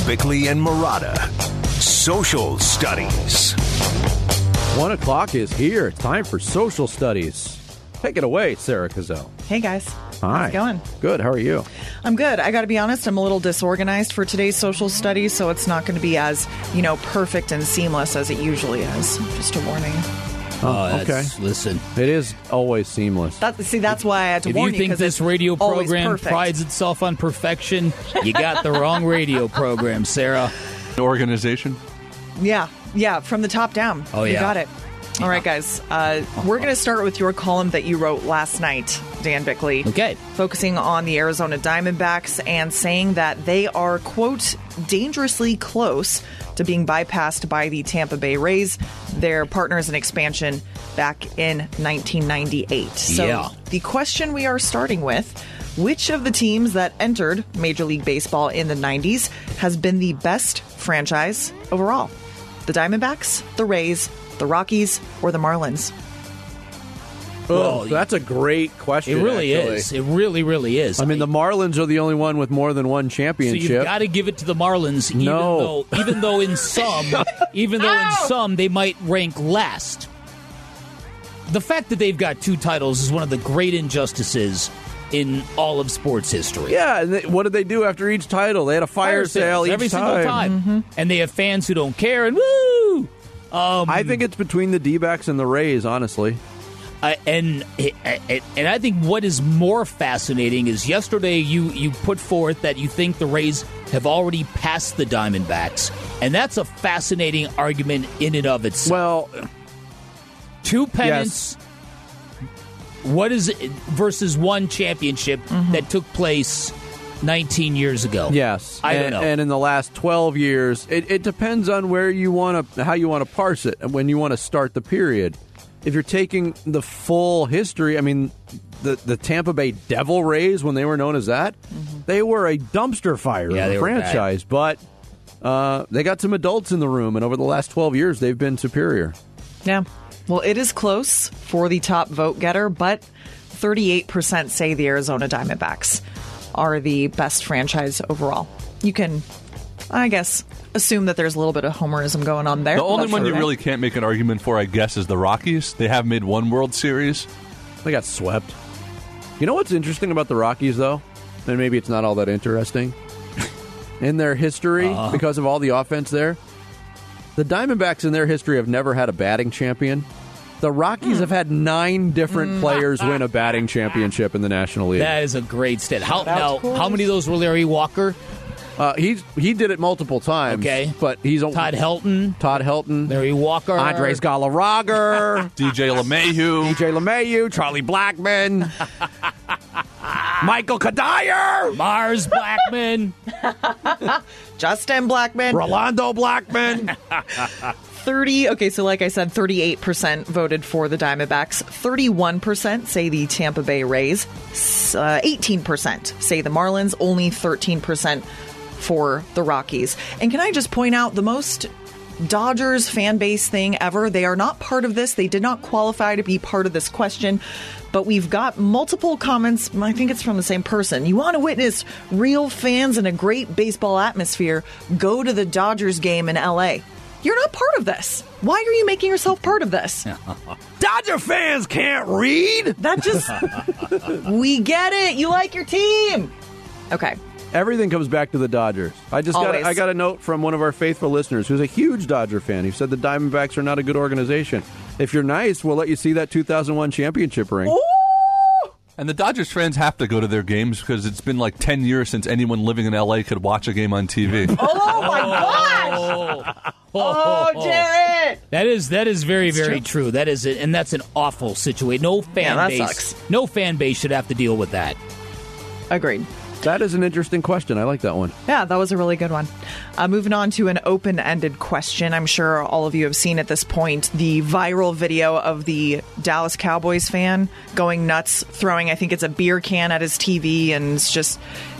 Bickley and Marotta. Social Studies. 1 o'clock is here. It's time for Social Studies. Take it away, Sarah Cazell. Hey, guys. Hi. How's it going? Good. How are you? I'm good. I got to be honest, I'm a little disorganized for today's social studies, so it's not going to be as, perfect and seamless as it usually is. Just a warning. Oh, okay. Listen. It is always seamless. That's why I had to If warn you think this radio program prides itself on perfection, you got the wrong radio program, Sarah. Organization? Yeah, from the top down. Oh, yeah. You got it. All right, guys. We're going to start with your column that you wrote last night, Dan Bickley. Okay. Focusing on the Arizona Diamondbacks and saying that they are, quote, dangerously close to being bypassed by the Tampa Bay Rays, their partners in expansion back in 1998. So The question we are starting with, which of the teams that entered Major League Baseball in the 90s has been the best franchise overall? The Diamondbacks, the Rays, the Rockies, or the Marlins? Well, that's a great question. It really actually. is. It really, really is. I mean, the Marlins are the only one with more than one championship. So you've got to give it to the Marlins, even though in some they might rank last. The fact that they've got 2 titles is one of the great injustices in all of sports history. Yeah, and what did they do after each title? They had a fire sale each every single time. Mm-hmm. And they have fans who don't care, and woo! I think it's between the D-backs and the Rays, honestly. And I think what is more fascinating is yesterday you put forth that you think the Rays have already passed the Diamondbacks, and that's a fascinating argument in and of itself. Well, 2 pennants. Yes. What is it versus 1 championship that took place 19 years ago? Yes, I don't know. And in the last 12 years, it depends on how you want to parse it and when you want to start the period. If you're taking the full history, I mean, the Tampa Bay Devil Rays, when they were known as that, they were a dumpster fire of a franchise. But they got some adults in the room, and over the last 12 years, they've been superior. Yeah. Well, it is close for the top vote getter, but 38% say the Arizona Diamondbacks are the best franchise overall. You can, I guess, assume that there's a little bit of homerism going on there. The only one you really can't make an argument for, I guess, is the Rockies. They have made 1 World Series. They got swept. You know what's interesting about the Rockies, though? And maybe it's not all that interesting. In their history, because of all the offense there, the Diamondbacks in their history have never had a batting champion. The Rockies have had 9 different players win a batting championship in the National League. That is a great stat. How many of those were Larry Walker? He did it multiple times. Okay, but he's Todd Helton, Larry Walker, Andres Galarraga, DJ LeMahieu, Charlie Blackmon, Michael Kadire, Mars Blackmon, Justin Blackmon, Rolando Blackmon. 30. Okay, so like I said, 38% voted for the Diamondbacks. 31% say the Tampa Bay Rays. 18% say the Marlins. Only 13% for the Rockies. And can I just point out the most Dodgers fan base thing ever? They are not part of this. They did not qualify to be part of this question. But we've got multiple comments. I think it's from the same person. You want to witness real fans and a great baseball atmosphere? Go to the Dodgers game in L.A. You're not part of this. Why are you making yourself part of this? Dodger fans can't read. That just... We get it. You like your team. Okay. Everything comes back to the Dodgers. I got a note from one of our faithful listeners who's a huge Dodger fan. He said the Diamondbacks are not a good organization. If you're nice, we'll let you see that 2001 championship ring. Ooh! And the Dodgers fans have to go to their games because it's been like 10 years since anyone living in L.A. could watch a game on TV. Oh, my gosh! Oh, Jared! That is very, very true. That is it, and that's an awful situation. No fan base should have to deal with that. Agreed. That is an interesting question. I like that one. Yeah, that was a really good one. Moving on to an open-ended question. I'm sure all of you have seen at this point the viral video of the Dallas Cowboys fan going nuts, throwing, I think it's a beer can at his TV, and it's just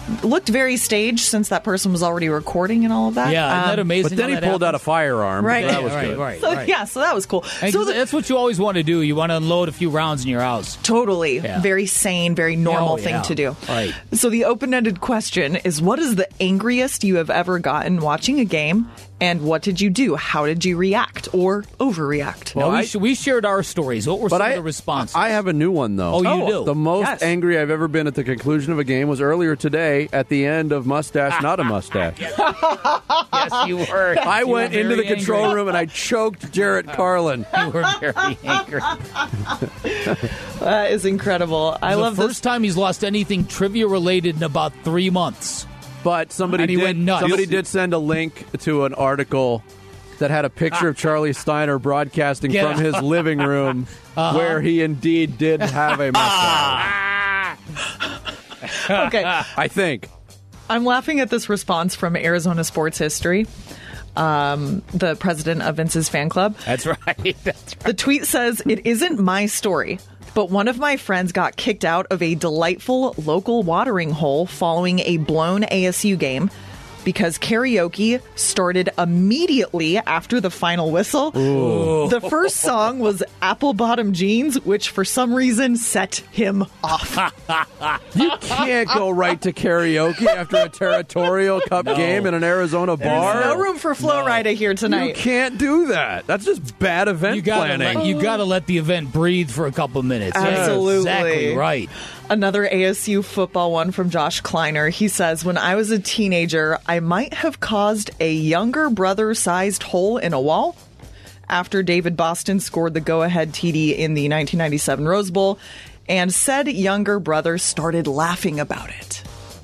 looked very staged since that person was already recording and all of that. Yeah, isn't that amazing? But then he pulled out a firearm. Right. So that was right, good. right, So, right. yeah, so that was cool. And So that's what you always want to do. You want to unload a few rounds in your house. Totally. Yeah. Very sane, very normal thing yeah. to do. Right. So the open-ended question is, what is the angriest you have ever gotten watching a game, and what did you do? How did you react or overreact? Well, I- we shared our stories. What were some of the responses? I have a new one, though. Oh, you do? The most Yes. angry I've ever been at the conclusion of a game was earlier today at the end of Mustache, Not a Mustache. Yes, you were. I You were went into the very control angry. room and I choked Jarrett Carlin. You were very angry. That is incredible. I love the this. first time he's lost anything trivia related in about 3 months. But somebody And he went nuts. did send a link to an article that had a picture of Charlie Steiner broadcasting Get from out. his living room, where he indeed did have a mustache. Okay. I think. I'm laughing at this response from Arizona Sports History, the president of Vince's fan club. That's right. That's right. The tweet says, "It isn't my story, but one of my friends got kicked out of a delightful local watering hole following a blown ASU game because karaoke started immediately after the final whistle. The first song was Apple Bottom Jeans, which for some reason set him off." You can't go right to karaoke after a territorial cup game in an Arizona bar. No room for Flo Rida here You tonight. can't do that. That's just bad event You gotta planning. you gotta let the event breathe for a couple minutes. Yeah, Absolutely. exactly right. Another ASU football one from Josh Kleiner. He says, "When I was a teenager, I might have caused a younger brother-sized hole in a wall after David Boston scored the go-ahead TD in the 1997 Rose Bowl, and said younger brother started laughing about it."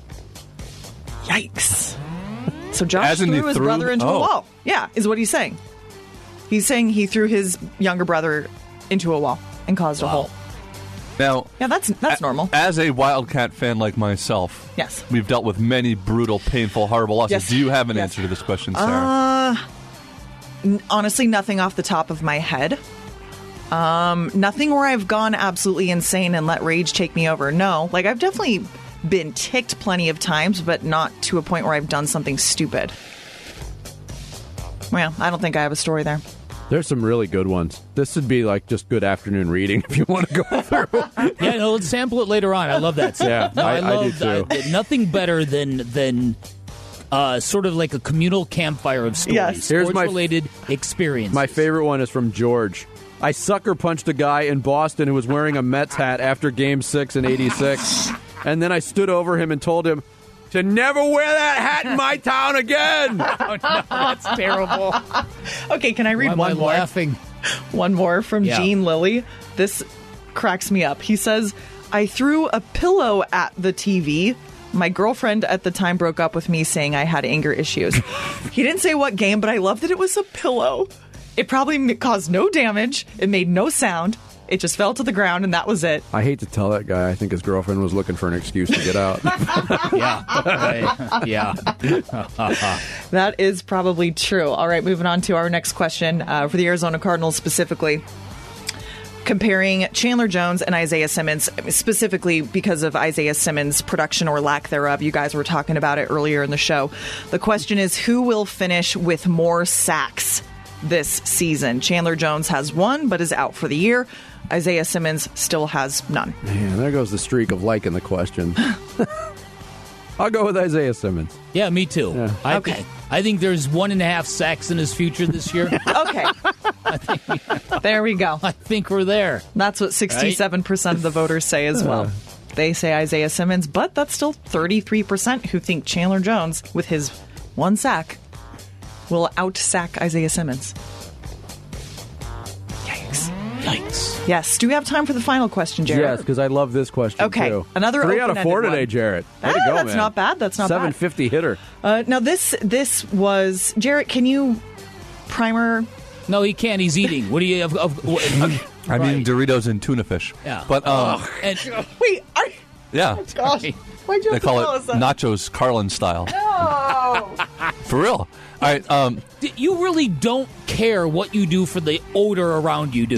Yikes. So Josh As in he threw his threw- brother into a oh. wall. Yeah, is what he's saying. He's saying he threw his younger brother into a wall and caused a hole. Now, Yeah, that's normal. as a Wildcat fan like myself, Yes. we've dealt with many brutal, painful, horrible losses. Yes. Do you have an Yes. answer to this question, Sarah? Honestly, nothing off the top of my head. Nothing where I've gone absolutely insane and let rage take me over. No, like I've definitely been ticked plenty of times, but not to a point where I've done something stupid. Well, I don't think I have a story there. There's some really good ones. This would be like just good afternoon reading if you want to go through. Yeah, no, let's sample it later on. I love that. Yeah, no, I do love too. nothing better than sort of like a communal campfire of stories, Yes. Here's my- sports-related experiences. My favorite one is from George. I sucker punched a guy in Boston who was wearing a Mets hat after Game 6 in '86. And then I stood over him and told him to never wear that hat in my town again. Oh, no, that's terrible. Okay, can I read Why am I one more? laughing? One more from Yeah. Gene Lilly. This cracks me up. He says, "I threw a pillow at the TV. My girlfriend at the time broke up with me saying I had anger issues." He didn't say what game, but I love that it was a pillow. It probably caused no damage. It made no sound. It just fell to the ground, and that was it. I hate to tell that guy. I think his girlfriend was looking for an excuse to get out. Yeah. That is probably true. All right, moving on to our next question for the Arizona Cardinals specifically. Comparing Chandler Jones and Isaiah Simmons, specifically because of Isaiah Simmons' production or lack thereof. You guys were talking about it earlier in the show. The question is, who will finish with more sacks this season? Chandler Jones has one, but is out for the year. Isaiah Simmons still has none. Man, there goes the streak of liking the question. I'll go with Isaiah Simmons. Yeah, me too. Yeah. Okay. I think there's 1.5 sacks in his future this year. Okay. There we go. I think we're there. That's what 67% of the voters say as well. They say Isaiah Simmons, but that's still 33% who think Chandler Jones, with his one sack, will out-sack Isaiah Simmons. Yikes. Yes. Do we have time for the final question, Jared? Yes, because I love this question, Okay, too. another 3 out of 4 open-ended today, one. Jarrett. Way to go, that's man. not bad. That's not bad. 750 hitter. Now, this was... Jarrett, can you primer... No, he can't. He's eating. What do you have? I mean Doritos and tuna fish. Yeah. But, And, Wait, yeah. gosh. Why'd you They have to call tell it us that? Nachos Carlin style. For real. All right. you really don't care what you do for the odor around you, do you?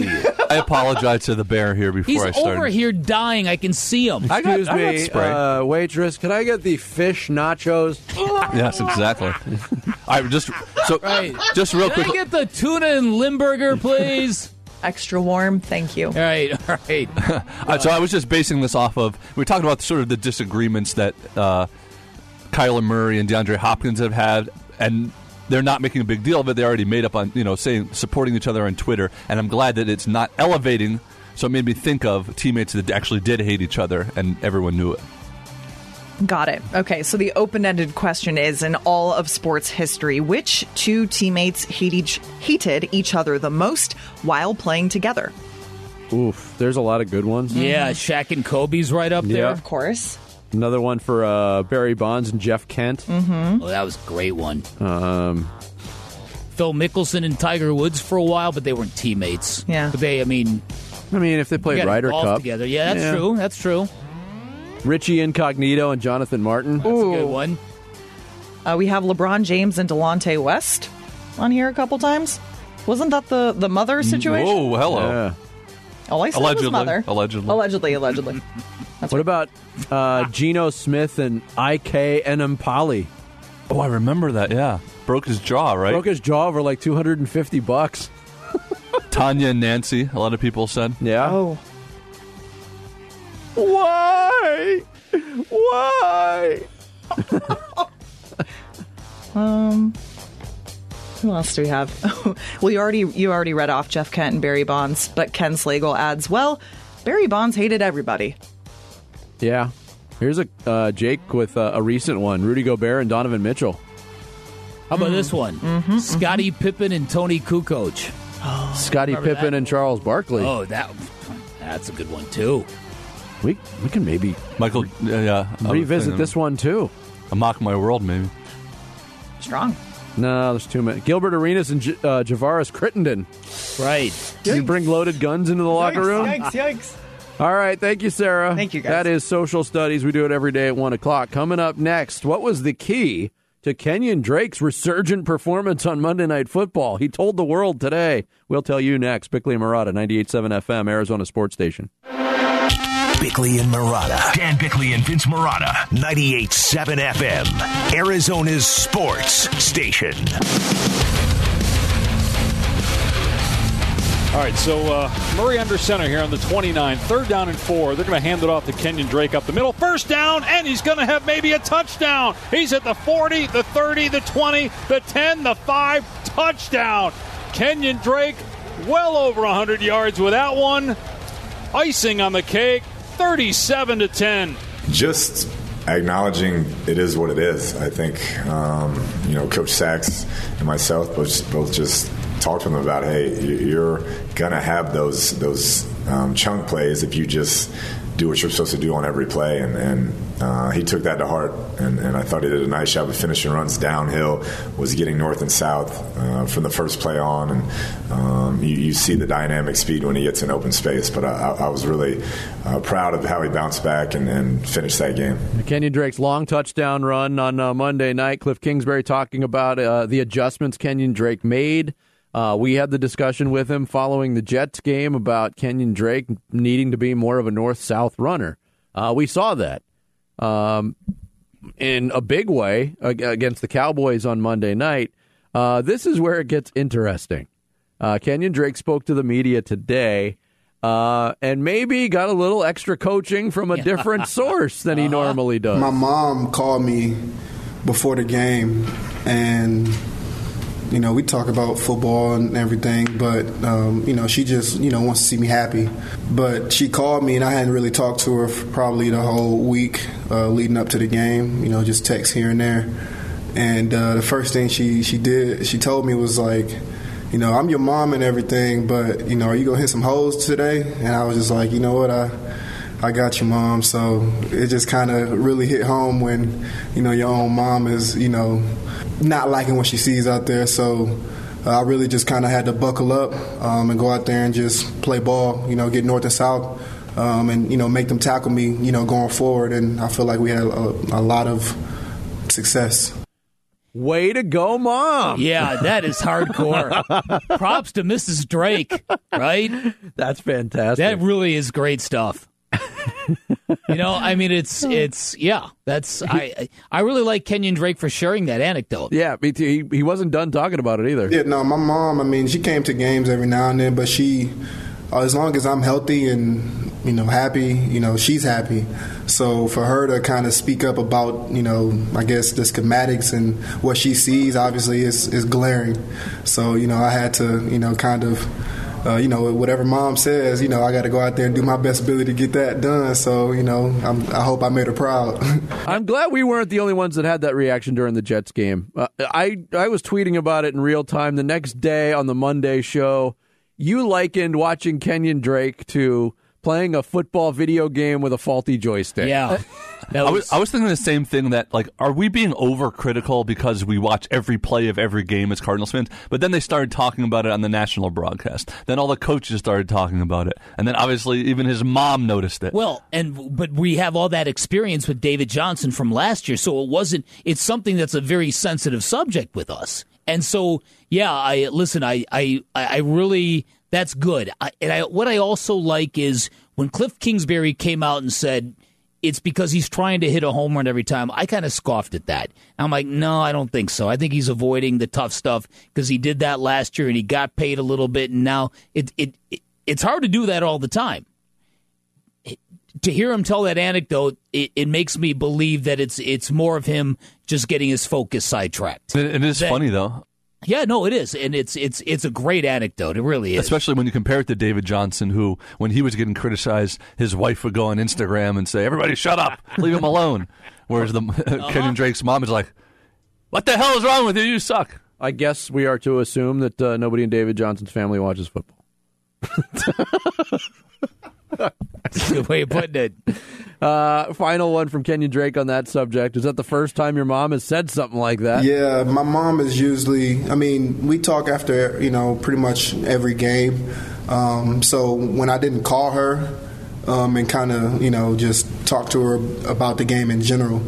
I apologize to the bear here before He's I started. over here dying. I can see him. Excuse I got me, spray. waitress, can I get the fish nachos? Yes, exactly. I just real Can quick. I get the tuna and Limburger, please? Extra warm, thank you. All right. So I was just basing this off of, we talked about sort of the disagreements that Kyler Murray and DeAndre Hopkins have had, and they're not making a big deal of it. They already made up on, saying, supporting each other on Twitter, and I'm glad that it's not elevating, so it made me think of teammates that actually did hate each other, and everyone knew it. Got it. Okay, so the open-ended question is, in all of sports history, which two teammates hated each other the most while playing together? Oof, there's a lot of good ones. Yeah, Shaq and Kobe's right up there. Of course. Another one for Barry Bonds and Jeff Kent. Oh, that was a great one. Phil Mickelson and Tiger Woods for a while, but they weren't teammates. Yeah. But they, if they played got Ryder involved Cup. together. Yeah, that's true. That's true. Richie Incognito and Jonathan Martin. That's a good one. We have LeBron James and Delonte West on here a couple times. Wasn't that the mother situation? Whoa, hello. Yeah. All I said Allegedly. was mother. Allegedly. That's What about Geno Smith and IK Enampali? Oh, I remember that, yeah. Broke his jaw, right? Broke his jaw over like $250. Tanya and Nancy, a lot of people said. Yeah. Oh. Why? Who else do we have? Well, you already read off Jeff Kent and Barry Bonds, but Ken Slagle adds, well, Barry Bonds hated everybody. Yeah. Here's a Jake with a recent one. Rudy Gobert and Donovan Mitchell. How about this one? Scottie Pippen and Tony Kukoc. Scottie Pippen and Charles Barkley. Oh, that's a good one, too. We can maybe Michael, revisit this one, too. A Mock My World, maybe. Strong. No, there's too many. Gilbert Arenas and Javaris Crittenden. Right. You bring loaded guns into the locker room? Yikes. All right. Thank you, Sarah. Thank you, guys. That is Social Studies. We do it every day at 1 o'clock. Coming up next, what was the key to Kenyon Drake's resurgent performance on Monday Night Football? He told the world today. We'll tell you next. Bickley and Marotta, 98.7 FM, Arizona Sports Station. Bickley and Marotta. Dan Bickley and Vince Marotta. 98.7 FM. Arizona's sports station. All right, so Murray under center here on the 29. 3rd down and 4. They're going to hand it off to Kenyon Drake up the middle. 1st down, and he's going to have maybe a touchdown. He's at the 40, the 30, the 20, the 10, the 5. Touchdown. Kenyon Drake well over 100 yards with that one. Icing on the cake, 37-10. Just acknowledging it is what it is. I think, Coach Sachs and myself both just talked to him about, hey, you're going to have those chunk plays if you just do what you're supposed to do on every play. And he took that to heart. And I thought he did a nice job of finishing runs downhill, was getting north and south from the first play on. And you see the dynamic speed when he gets in open space. But I was really proud of how he bounced back and finished that game. Kenyon Drake's long touchdown run on Monday night. Cliff Kingsbury talking about the adjustments Kenyon Drake made. We had the discussion with him following the Jets game about Kenyon Drake needing to be more of a north-south runner. We saw that in a big way against the Cowboys on Monday night. This is where it gets interesting. Kenyon Drake spoke to the media today and maybe got a little extra coaching from a different source than he normally does. My mom called me before the game, and we talk about football and everything, but, she just, wants to see me happy. But she called me, and I hadn't really talked to her for probably the whole week leading up to the game, just text here and there. And the first thing she did, she told me was like, I'm your mom and everything, but, are you going to hit some hoes today? And I was just like, you know what, I got you, Mom. So it just kind of really hit home when, your own mom is, not liking what she sees out there. So I really just kind of had to buckle up and go out there and just play ball, get north and south, and, make them tackle me, going forward. And I feel like we had a lot of success. Way to go, Mom. Yeah, that is hardcore. Props to Mrs. Drake, right? That's fantastic. That really is great stuff. I mean, it's that's I really like Kenyon Drake for sharing that anecdote. Yeah, me too. He wasn't done talking about it either. Yeah, no, my mom, I mean, she came to games every now and then, but she, as long as I'm healthy and, happy, she's happy. So for her to kind of speak up about, I guess the schematics and what she sees obviously is glaring. So, I had to, kind of, whatever Mom says, I got to go out there and do my best ability to get that done. So, I hope I made her proud. I'm glad we weren't the only ones that had that reaction during the Jets game. I was tweeting about it in real time the next day on the Monday show. You likened watching Kenyon Drake to playing a football video game with a faulty joystick. Yeah. I was thinking the same thing, that, are we being overcritical because we watch every play of every game as Cardinals fans? But then they started talking about it on the national broadcast. Then all the coaches started talking about it. And then obviously even his mom noticed it. Well, but we have all that experience with David Johnson from last year, so it's something that's a very sensitive subject with us. And so, yeah, I really, that's good. What I also like is when Cliff Kingsbury came out and said it's because he's trying to hit a home run every time, I kind of scoffed at that. I'm like, no, I don't think so. I think he's avoiding the tough stuff because he did that last year and he got paid a little bit, and now it's hard to do that all the time. To hear him tell that anecdote, it makes me believe that it's more of him just getting his focus sidetracked. It is funny, though. Yeah, no, it is, and it's a great anecdote. It really is. Especially when you compare it to David Johnson, who, when he was getting criticized, his wife would go on Instagram and say, "Everybody shut up, leave him alone." Whereas Kenyon Drake's mom is like, "What the hell is wrong with you? You suck." I guess we are to assume that nobody in David Johnson's family watches football. That's a good way of putting it. Final one from Kenyon Drake on that subject. Is that the first time your mom has said something like that? Yeah, my mom is usually, we talk after, pretty much every game. So when I didn't call her and kind of, just talk to her about the game in general,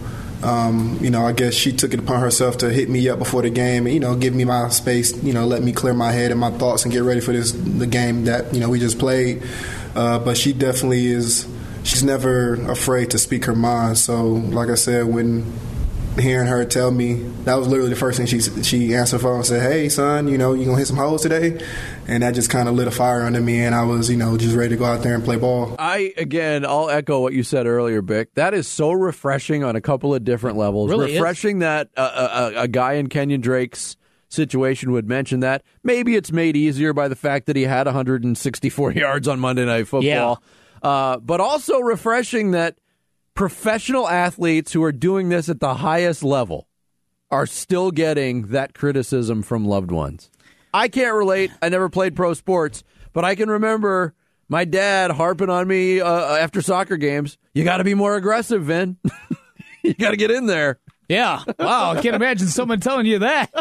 I guess she took it upon herself to hit me up before the game and, give me my space, let me clear my head and my thoughts and get ready for the game that, we just played. But she definitely is, she's never afraid to speak her mind. So, like I said, when hearing her tell me, that was literally the first thing she answered the phone and said, "Hey, son, you going to hit some holes today?" And that just kind of lit a fire under me, and I was, just ready to go out there and play ball. I'll echo what you said earlier, Bick. That is so refreshing on a couple of different levels. Really refreshing that a guy in Kenyon Drake's situation would mention that. Maybe it's made easier by the fact that he had 164 yards on Monday Night Football. Yeah. But also refreshing that professional athletes who are doing this at the highest level are still getting that criticism from loved ones. I can't relate. I never played pro sports, but I can remember my dad harping on me after soccer games. You got to be more aggressive, Vin. You got to get in there. Yeah. Wow. I can't imagine someone telling you that.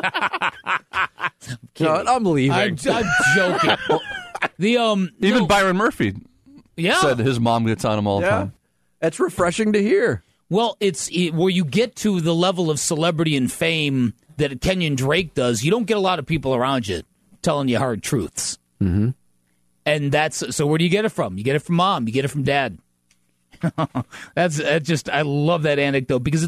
No, I'm leaving. I'm joking. Even Byron Murphy said his mom gets on him all the time. That's refreshing to hear. Well, it's where you get to the level of celebrity and fame that Kenyon Drake does. You don't get a lot of people around you telling you hard truths. Mm-hmm. And so where do you get it from? You get it from mom. You get it from dad. That's just, I love that anecdote because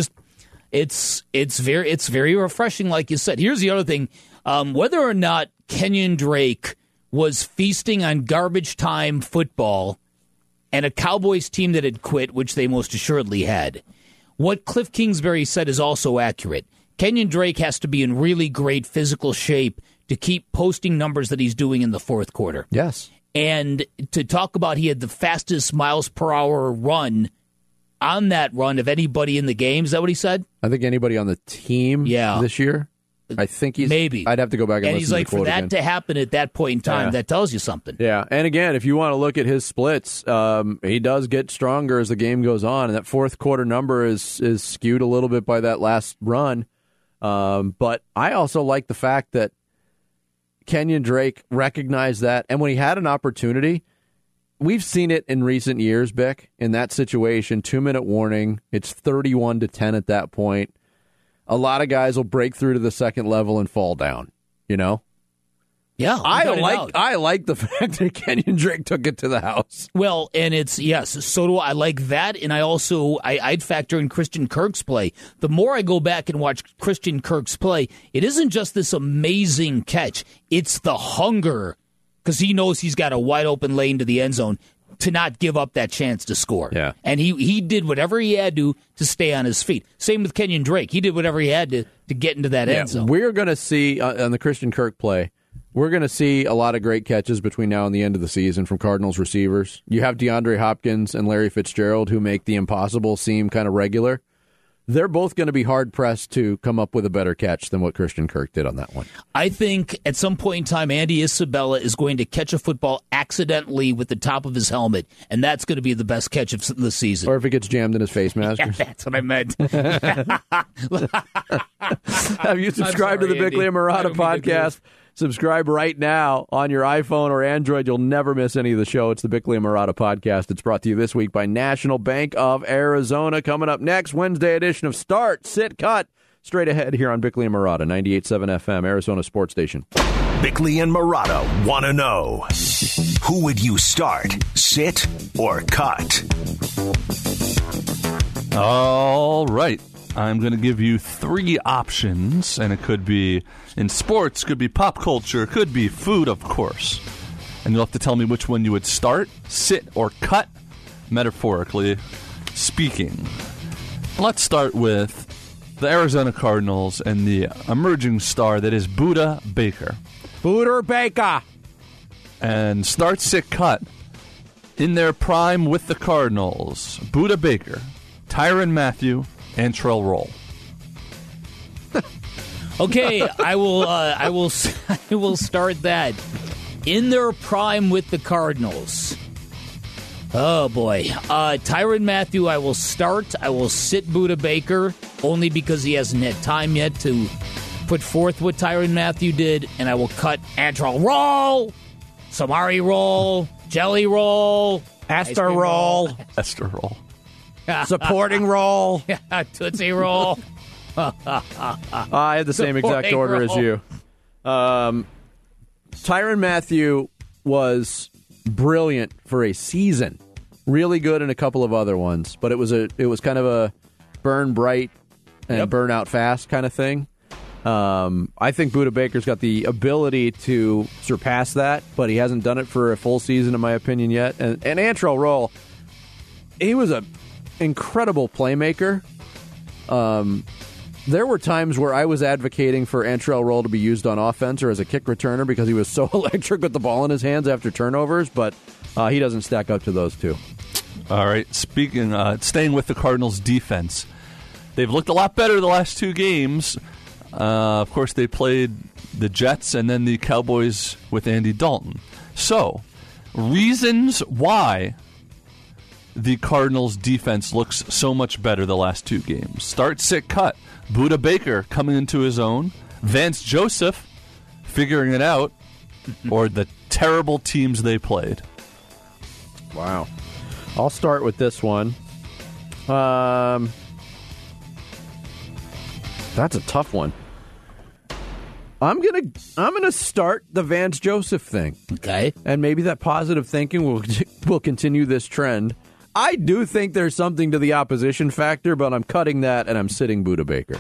it's very refreshing, like you said. Here's the other thing: whether or not Kenyon Drake was feasting on garbage time football and a Cowboys team that had quit, which they most assuredly had, what Cliff Kingsbury said is also accurate. Kenyon Drake has to be in really great physical shape to keep posting numbers that he's doing in the fourth quarter. Yes. And to talk about he had the fastest miles per hour run on that run of anybody in the game. Is that what he said? I think anybody on the team this year. I think maybe. I'd have to go back and listen to the quote for that again. to happen at that point in time, that tells you something. Yeah, and again, if you want to look at his splits, he does get stronger as the game goes on, and that fourth quarter number is skewed a little bit by that last run. But I also like the fact that Kenyon Drake recognized that, and when he had an opportunity, we've seen it in recent years, Bick, in that situation, 2-minute warning, it's 31-10 at that point. a lot of guys will break through to the second level and fall down, you know? Yeah. I like the fact that Kenyon Drake took it to the house. Well, and so do I like that, and I'd factor in Christian Kirk's play. The more I go back and watch Christian Kirk's play, it isn't just this amazing catch, it's the hunger, because he knows he's got a wide open lane to the end zone, to not give up that chance to score. Yeah. And he did whatever he had to stay on his feet. Same with Kenyon Drake. He did whatever he had to get into that end zone. We're going to see, on the Christian Kirk play, we're going to see a lot of great catches between now and the end of the season from Cardinals receivers. You have DeAndre Hopkins and Larry Fitzgerald who make the impossible seem kind of regular. They're both going to be hard-pressed to come up with a better catch than what Christian Kirk did on that one. I think at some point in time, Andy Isabella is going to catch a football accidentally with the top of his helmet, and that's going to be the best catch of the season. Or if it gets jammed in his face mask. Yeah, that's what I meant. Have you subscribed to the Bickley and Marotta podcast? Subscribe right now on your iPhone or Android. You'll never miss any of the show. It's the Bickley and Marotta podcast. It's brought to you this week by National Bank of Arizona. Coming up next, Wednesday edition of Start, Sit, Cut. Straight ahead here on Bickley and Marotta, 98.7 FM, Arizona Sports Station. Bickley and Marotta want to know, who would you start, sit, or cut? All right. I'm going to give you 3 options, and it could be in sports, could be pop culture, could be food, of course. And you'll have to tell me which one you would start, sit, or cut, metaphorically speaking. Let's start with the Arizona Cardinals and the emerging star that is Budda Baker. Budda Baker! And start, sit, cut. In their prime with the Cardinals, Budda Baker, Tyrann Mathieu, Antrel Roll. Okay, I will start that. In their prime with the Cardinals. Oh boy. Tyrann Mathieu, I will start. I will sit Budda Baker only because he hasn't had time yet to put forth what Tyrann Mathieu did, and I will cut Antrel Roll, Samari Roll, Jelly Roll, Esther Roll. Esther Roll. Supporting Roll. Tootsie Roll. I had the same exact order as you. Tyrann Mathieu was brilliant for a season. Really good in a couple of other ones, but it was kind of a burn bright and burn out fast kind of thing. I think Budda Baker's got the ability to surpass that, but he hasn't done it for a full season, in my opinion, yet. And Antrel Roll, he was an incredible playmaker. There were times where I was advocating for Antrel Roll to be used on offense or as a kick returner because he was so electric with the ball in his hands after turnovers, but he doesn't stack up to those two. All right, staying with the Cardinals' defense, they've looked a lot better the last 2 games. Of course, they played the Jets and then the Cowboys with Andy Dalton. So, reasons why the Cardinals' defense looks so much better the last 2 games. Start, sit, cut. Budda Baker coming into his own. Vance Joseph figuring it out. Or the terrible teams they played. Wow. I'll start with this one. That's a tough one. I'm gonna start the Vance Joseph thing. Okay. And maybe that positive thinking will continue this trend. I do think there's something to the opposition factor, but I'm cutting that and I'm sitting Budda Baker.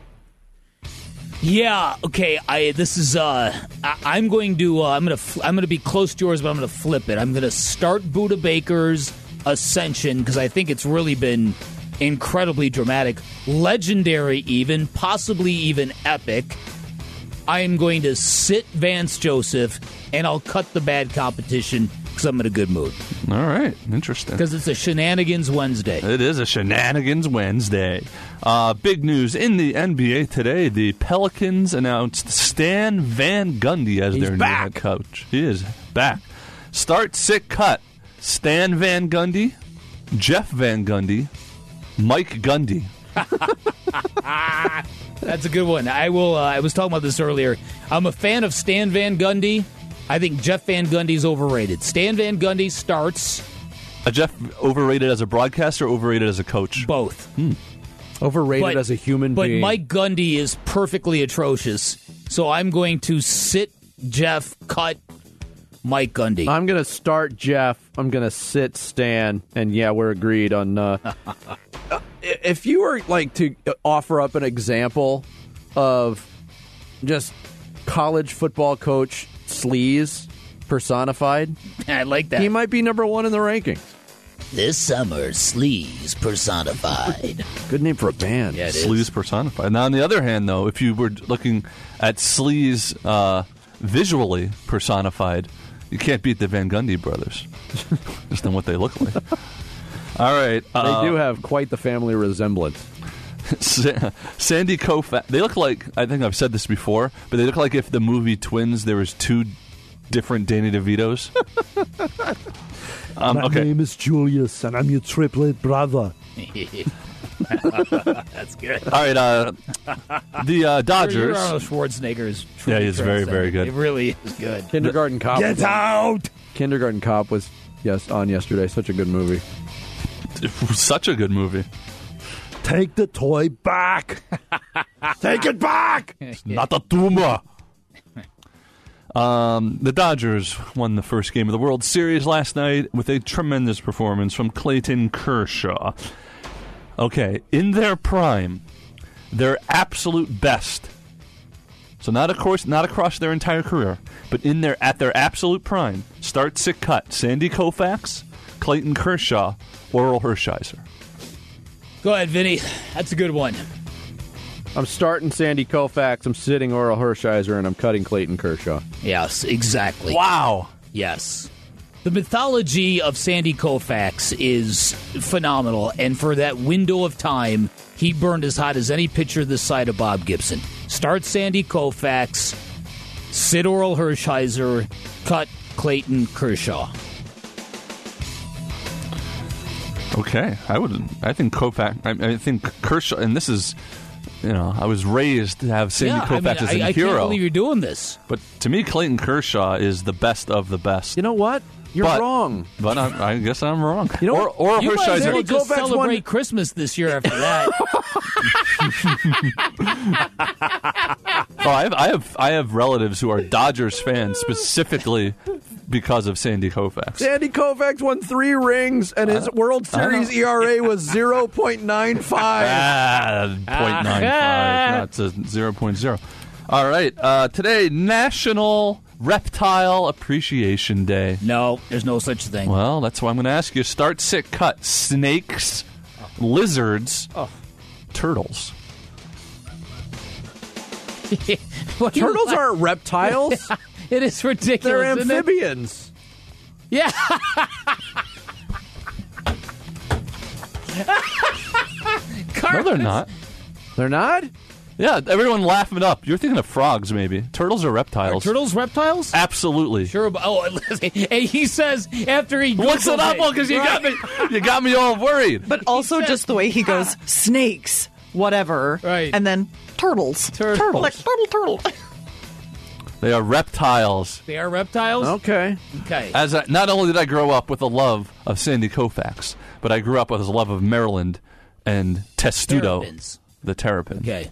Yeah. Okay. I'm going to be close to yours, but I'm going to flip it. I'm going to start Budda Baker's ascension because I think it's really been incredibly dramatic, legendary, even possibly even epic. I am going to sit Vance Joseph, and I'll cut the bad competition because I'm in a good mood. All right. Interesting. Because it's a Shenanigans Wednesday. It is a Shenanigans Wednesday. Big news in the NBA today. The Pelicans announced Stan Van Gundy as their new head coach. He is back. Start, sit, cut. Stan Van Gundy, Jeff Van Gundy, Mike Gundy. That's a good one. I was talking about this earlier. I'm a fan of Stan Van Gundy. I think Jeff Van Gundy's overrated. Stan Van Gundy starts. Jeff overrated as a broadcaster or overrated as a coach? Both. Overrated as a human being. But Mike Gundy is perfectly atrocious. So I'm going to sit Jeff, cut Mike Gundy. I'm going to start Jeff. I'm going to sit Stan. And yeah, we're agreed on... if you were like to offer up an example of just college football coach sleaze personified, I like that. He might be number one in the rankings. This summer, sleaze personified. Good name for a band. Yeah, it Sleaze is. personified. Now, on the other hand, though, if you were looking at sleaze visually personified, you can't beat the Van Gundy brothers. Just on what they look like. All right. They do have quite the family resemblance. Sandy Koufax. They look like, I think I've said this before, but they look like if the movie Twins, there was two different Danny DeVitos. My name is Julius, and I'm your triplet brother. That's good. All right. The Dodgers. Arnold Schwarzenegger is Yeah, he's very, very good. It really is good. Kindergarten Cop. Get out! Kindergarten Cop was on yesterday. Such a good movie. It was such a good movie. Take the toy back. Take it back. Not a tumor. The Dodgers won the first game of the World Series last night with a tremendous performance from Clayton Kershaw. Okay, in their prime, their absolute best. So not across their entire career, but at their absolute prime. Start, sit, cut. Sandy Koufax, Clayton Kershaw, Oral Hershiser. Go ahead, Vinny. That's a good one. I'm starting Sandy Koufax, I'm sitting Oral Hershiser, and I'm cutting Clayton Kershaw. Yes, exactly. Wow. Yes. The mythology of Sandy Koufax is phenomenal, and for that window of time, he burned as hot as any pitcher this side of Bob Gibson. Start Sandy Koufax, sit Oral Hershiser, cut Clayton Kershaw. Okay, I think Koufax. I think Kershaw, and this is, I was raised to have Sandy Koufax as a hero. I can't believe you're doing this. But to me, Clayton Kershaw is the best of the best. You know what? You're wrong. But I guess I'm wrong. You know, or you might as well Hershiser. just celebrate Christmas this year after that. I have relatives who are Dodgers fans specifically because of Sandy Koufax. Sandy Koufax won 3 rings, and his World Series ERA was 0.95. 0.95, not to 0.0. All right, today, National Reptile Appreciation Day. No, there's no such thing. Well, that's why I'm going to ask you. Start, sit, cut. Snakes, lizards, turtles. Turtles aren't reptiles. It is ridiculous. They're isn't it? amphibians. Yeah. No, they're not. They're not? Yeah, everyone laughing it up. You're thinking of frogs, maybe. Turtles are reptiles. Are turtles reptiles? Absolutely. Sure. And he says after he looks it up because you got me all worried. But also just the way he goes, snakes, whatever, right? And then turtles. Turtles. Like turtle. They are reptiles. They are reptiles? Okay. Not only did I grow up with a love of Sandy Koufax, but I grew up with a love of Maryland and Testudo, Terrapins. the terrapin. Okay.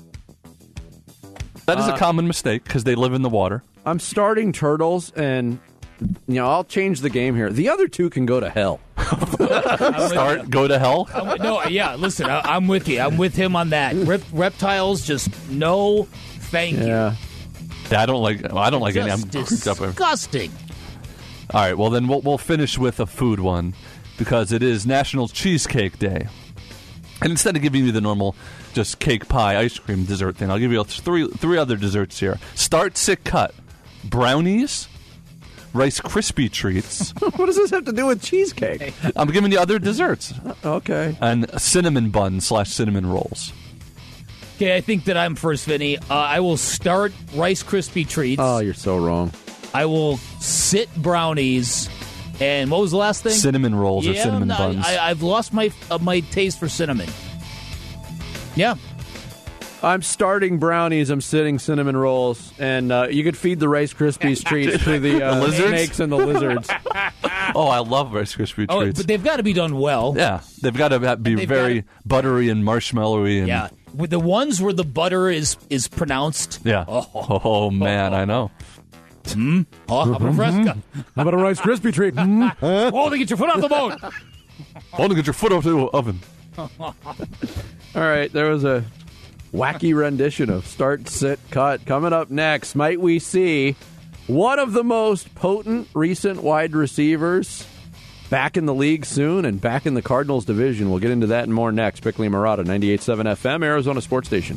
That is a common mistake because they live in the water. I'm starting turtles, and I'll change the game here. The other two can go to hell. Go to hell? Listen, I'm with you. I'm with him on that. Reptiles, just no thank you. Yeah. I don't like any. I'm Just creeped up. disgusting. All right, well then we'll finish with a food one because it is National Cheesecake Day. And instead of giving you the normal just cake, pie, ice cream, dessert thing, I'll give you three other desserts here. Start, sit, cut. Brownies, Rice Krispie treats. What does this have to do with cheesecake? I'm giving you other desserts. Okay. And cinnamon bun / cinnamon rolls. Okay, I think that I'm first, Vinny. I will start Rice Krispie treats. Oh, you're so wrong. I will sit brownies. And what was the last thing? Cinnamon rolls or cinnamon buns. I've lost my taste for cinnamon. Yeah. I'm starting brownies. I'm sitting cinnamon rolls, and you could feed the Rice Krispies treats to the snakes and the lizards. Oh, I love Rice Krispie treats. But they've got to be done well. Yeah, they've got to be very buttery and marshmallowy. And, yeah, with the ones where the butter is pronounced. Yeah. Oh man, I know. Oh, how about a fresca? How about a Rice Krispie treat? Oh, get your foot off the boat. Only get your foot off the oven. All right, there was a wacky rendition of Start, Sit, Cut. Coming up next, might we see one of the most potent recent wide receivers back in the league soon and back in the Cardinals division. We'll get into that and more next. Bickley and Marotta, 98.7 FM, Arizona Sports Station.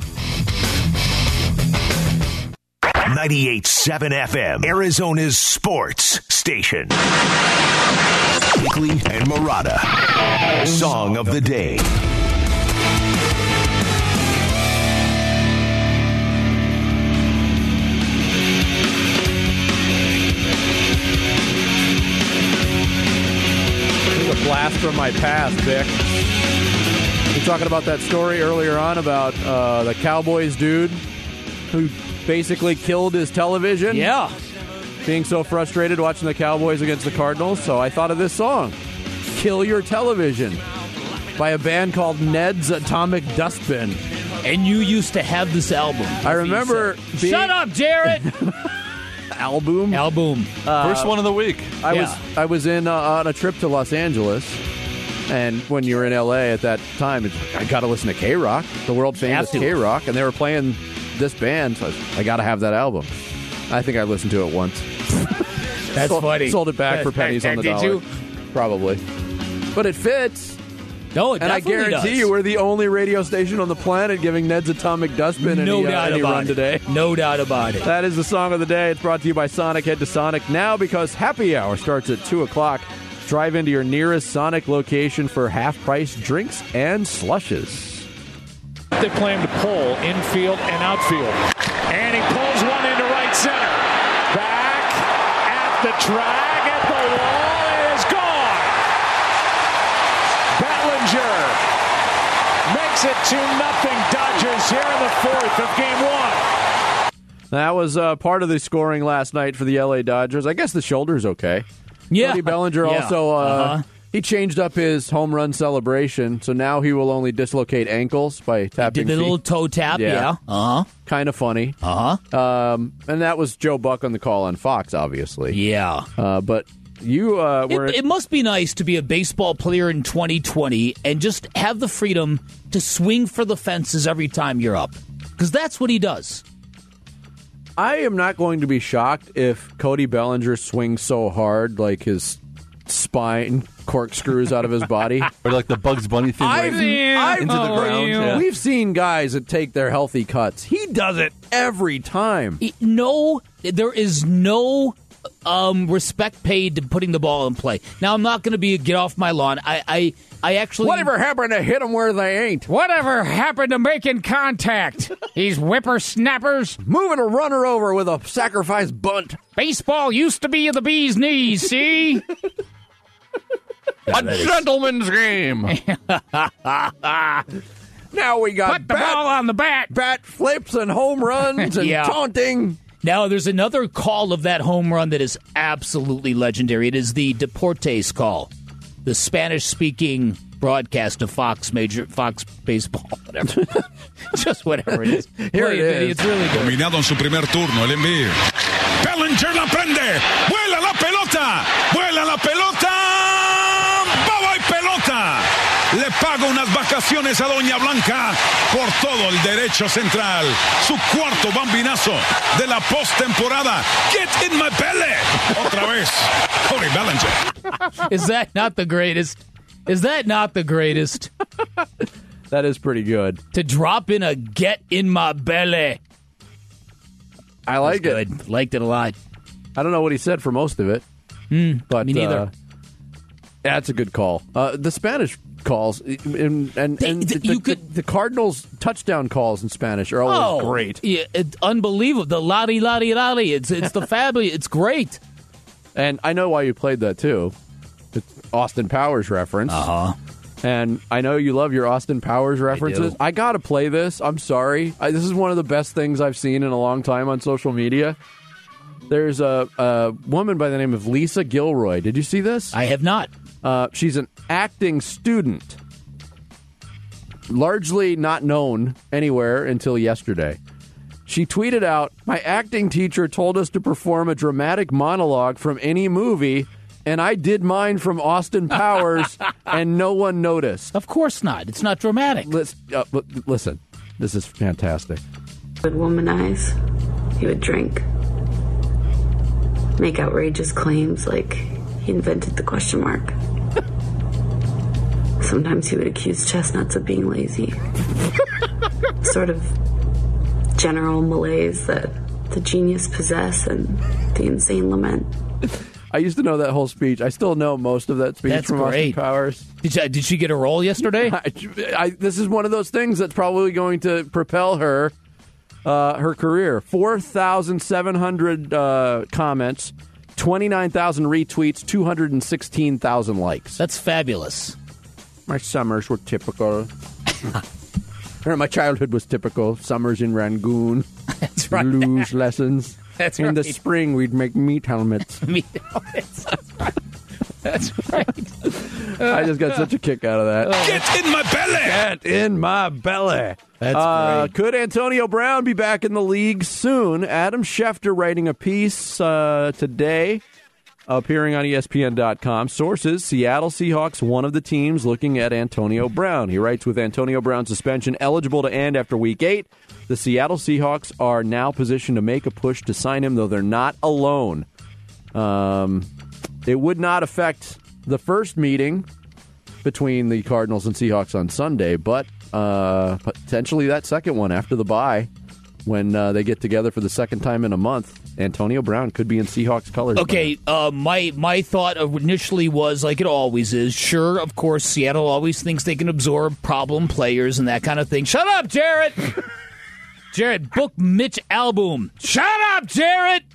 98.7 FM, Arizona's sports station. Bickley and Marotta, Song of the Day. Blast from my past, Vic. You're talking about that story earlier on about the Cowboys dude who basically killed his television. Yeah. Being so frustrated watching the Cowboys against the Cardinals. So I thought of this song, Kill Your Television, by a band called Ned's Atomic Dustbin. And you used to have this album. I remember being... Shut up, Jared! Album. First one of the week. I was in on a trip to Los Angeles, and when you were in LA at that time, I got to listen to K-Rock, the world famous K-Rock, and they were playing this band, so I got to have that album. I think I listened to it once. That's funny. Sold it back for pennies on the dollar. Did you? Probably. But it fits. No, it and definitely I guarantee does. you we're the only radio station on the planet giving Ned's Atomic Dustbin any run today. No doubt about it. That is the song of the day. It's brought to you by Sonic. Head to Sonic now because happy hour starts at 2 o'clock. Drive into your nearest Sonic location for half-price drinks and slushes. They play him to pull infield and outfield. And he pulls one into right center. Back at the drag at the wall is gone. Bellinger makes it 2-0 Dodgers here in the fourth of game one. That was part of the scoring last night for the LA Dodgers. I guess the shoulder's okay. Yeah. Cody Bellinger also, he changed up his home run celebration, so now he will only dislocate ankles by tapping Did the feet. little toe tap, yeah. Kind of funny. And that was Joe Buck on the call on Fox, obviously. Yeah. But you were... It must be nice to be a baseball player in 2020 and just have the freedom to swing for the fences every time you're up. Because that's what he does. I am not going to be shocked if Cody Bellinger swings so hard, like his spine corkscrews out of his body. Or like the Bugs Bunny thing into the ground. Yeah. We've seen guys that take their healthy cuts. He does it every time. There is no respect paid to putting the ball in play. Now, I'm not going to get off my lawn. I actually... Whatever happened to hit them where they ain't? Whatever happened to making contact? These whippersnappers. Moving a runner over with a sacrifice bunt. Baseball used to be the bee's knees, see? A gentleman's game. Now we got Put the ball on the bat. Bat flips and home runs and taunting. Now, there's another call of that home run that is absolutely legendary. It is the Deportes call, the Spanish-speaking broadcast of Fox Baseball, whatever. Just whatever it is. Here it is. It's really good. Dominado en su primer turno, el envío. Bellinger la prende. Vuela la pelota. Vuela la pelota. ¡Baba y pelota! Le paga unas vacaciones a Doña Blanca por todo el derecho central. Su cuarto bambinazo de la postemporada. Get in my belly. Otra vez, Cody Bellinger. Is that not the greatest? That is pretty good. To drop in a get in my belly. I like it. Good. Liked it a lot. I don't know what he said for most of it. But me neither. That's a good call. The Spanish calls and the Cardinals touchdown calls in Spanish are always great. Yeah, it's unbelievable. The lottie. It's the fabulous. It's great. And I know why you played that too. It's Austin Powers reference. And I know you love your Austin Powers references. I got to play this. I'm sorry. This is one of the best things I've seen in a long time on social media. There's a woman by the name of Lisa Gilroy. Did you see this? I have not. She's an acting student, largely not known anywhere until yesterday. She tweeted out, "My acting teacher told us to perform a dramatic monologue from any movie, and I did mine from Austin Powers, and no one noticed." Of course not. It's not dramatic. Listen, this is fantastic. He would womanize. He would drink. Make outrageous claims like he invented the question mark. Sometimes he would accuse chestnuts of being lazy. Sort of general malaise that the genius possess and the insane lament. I used to know that whole speech. I still know most of that speech from Austin Powers. Did she get a role yesterday? This is one of those things that's probably going to propel her career. 4,700 comments, 29,000 retweets, 216,000 likes. That's fabulous. My summers were typical. My childhood was typical. Summers in Rangoon. That's right. Blues lessons. That's in right. the spring, we'd make meat helmets. Meat helmets. That's right. I just got such a kick out of that. Get in my belly! Get in my belly. That's great. Could Antonio Brown be back in the league soon? Adam Schefter writing a piece today, appearing on ESPN.com. Sources, Seattle Seahawks, one of the teams looking at Antonio Brown. He writes, with Antonio Brown's suspension eligible to end after Week 8, the Seattle Seahawks are now positioned to make a push to sign him, though they're not alone. It would not affect the first meeting between the Cardinals and Seahawks on Sunday, but potentially that second one after the bye, when they get together for the second time in a month. Antonio Brown could be in Seahawks colors. Okay, my thought initially was, like it always is, sure, of course, Seattle always thinks they can absorb problem players and that kind of thing. Shut up, Jarrett! Jarrett, book Mitch Albom. Shut up, Jarrett!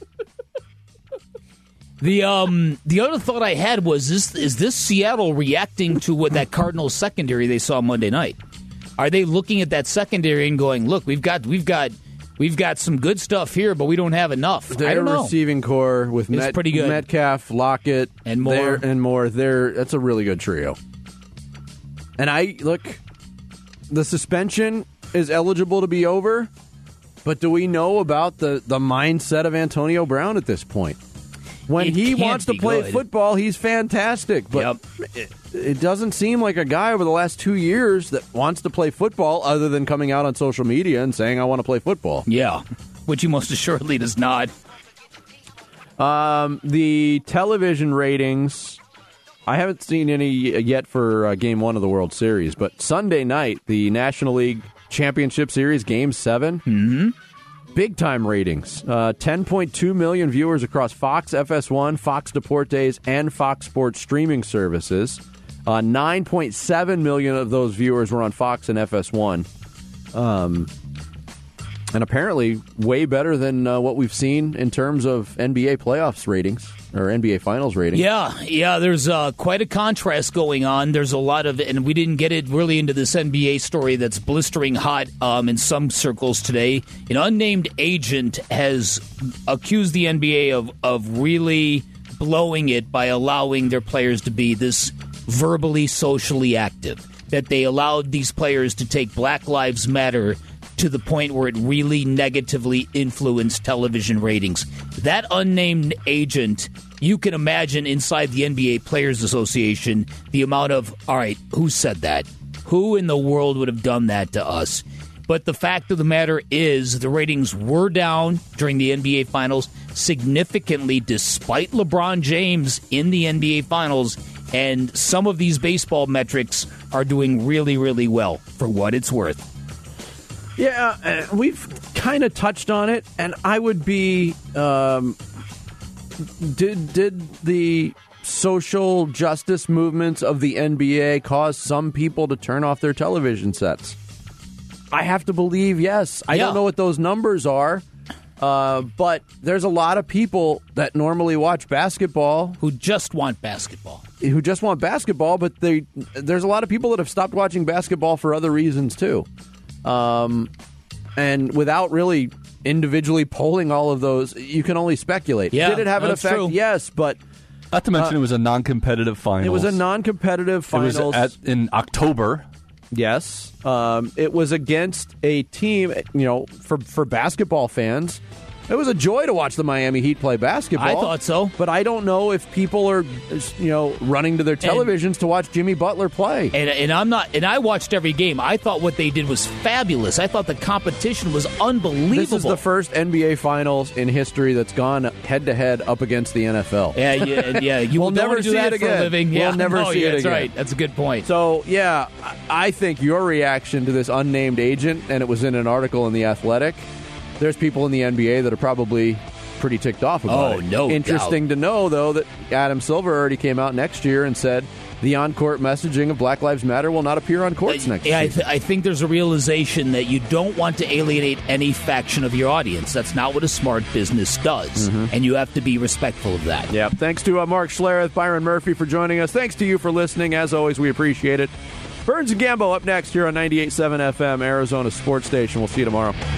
The other thought I had was, is this Seattle reacting to what that Cardinals secondary they saw Monday night? Are they looking at that secondary and going, look, we've got some good stuff here, but we don't have enough? I don't know. Receiving core with pretty good. Metcalf, Lockett, and more. That's a really good trio. And the suspension is eligible to be over, but do we know about the mindset of Antonio Brown at this point? When he wants to play football, he's fantastic. But it doesn't seem like a guy over the last 2 years that wants to play football other than coming out on social media and saying, I want to play football. Yeah, which he most assuredly does not. The television ratings, I haven't seen any yet for Game 1 of the World Series, but Sunday night, the National League Championship Series, Game 7, big-time ratings. 10.2 million viewers across Fox, FS1, Fox Deportes, and Fox Sports streaming services. 9.7 million of those viewers were on Fox and FS1. And apparently way better than what we've seen in terms of NBA playoffs ratings or NBA Finals ratings. Yeah, there's quite a contrast going on. There's a lot of, and we didn't get it really into this NBA story that's blistering hot in some circles today. An unnamed agent has accused the NBA of really blowing it by allowing their players to be this verbally, socially active. That they allowed these players to take Black Lives Matter to the point where it really negatively influenced television ratings. That unnamed agent, you can imagine inside the NBA Players Association, the amount of, all right, who said that? Who in the world would have done that to us? But the fact of the matter is the ratings were down during the NBA Finals significantly despite LeBron James in the NBA Finals, and some of these baseball metrics are doing really, really well for what it's worth. Yeah, we've kind of touched on it, and I would be... Did the social justice movements of the NBA cause some people to turn off their television sets? I have to believe yes. I don't know what those numbers are, But there's a lot of people that normally watch basketball who just want basketball. But there's a lot of people that have stopped watching basketball for other reasons too. And without really individually polling all of those, you can only speculate. Yeah, did it have an that's effect? true. Yes, but not to mention it was a non-competitive finals. It was a non-competitive finals. It was in October. Yes. It was against a team, for basketball fans. It was a joy to watch the Miami Heat play basketball. I thought so. But I don't know if people are, running to their televisions to watch Jimmy Butler play. And I'm not. And I watched every game. I thought what they did was fabulous. I thought the competition was unbelievable. This is the first NBA Finals in history that's gone head-to-head up against the NFL. Yeah. You will never do that for a living. We'll never see it that's again. Right. That's a good point. So, yeah, I think your reaction to this unnamed agent, and it was in an article in The Athletic, there's people in the NBA that are probably pretty ticked off about it. No Interesting doubt. to know, though, that Adam Silver already came out next year and said the on-court messaging of Black Lives Matter will not appear on courts next year. I think there's a realization that you don't want to alienate any faction of your audience. That's not what a smart business does, and you have to be respectful of that. Yeah. Thanks to Mark Schlereth, Byron Murphy for joining us. Thanks to you for listening. As always, we appreciate it. Burns and Gambo up next here on 98.7 FM, Arizona Sports Station. We'll see you tomorrow.